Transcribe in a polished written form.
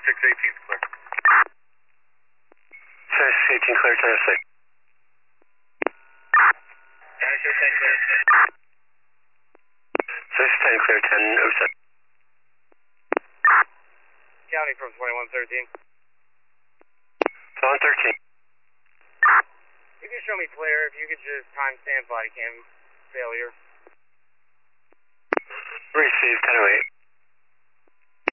618 clear. 618 clear, 1006. 610 clear. 610 clear, 1007. County from 2113. 2113. You can show me flare if you could just timestamp body cam failure. Received, 1008.